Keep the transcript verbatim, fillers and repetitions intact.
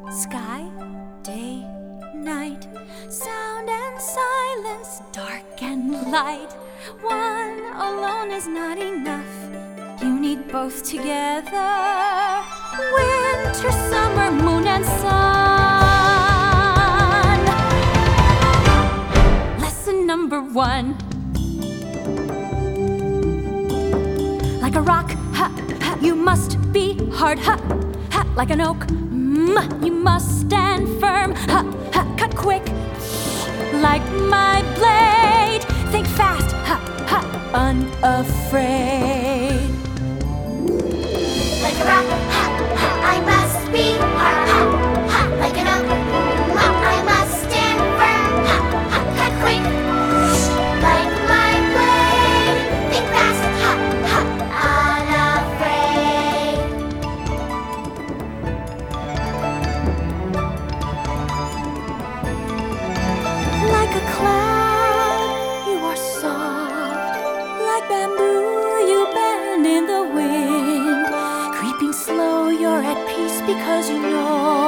Sky, day, night, sound and silence, dark and light. One alone is not enough. You need both together. Winter, summer, moon and sun. Lesson number one. Like a rock, ha, ha, you must be hard, ha, ha, like an oak, mm, you must stand firm, ha, ha, cut quick, like my blade, think fast, ha, ha, unafraid. Like a rock, ha, ha, I must be hard, ha, ha, like an oak, mm, I must stand firm, ha, ha, cut quick, like my blade, think fast, ha, ha, unafraid. Like a cloud, you are soft, like bamboo, you bend in the wind, creeping slow, you're at peace because you know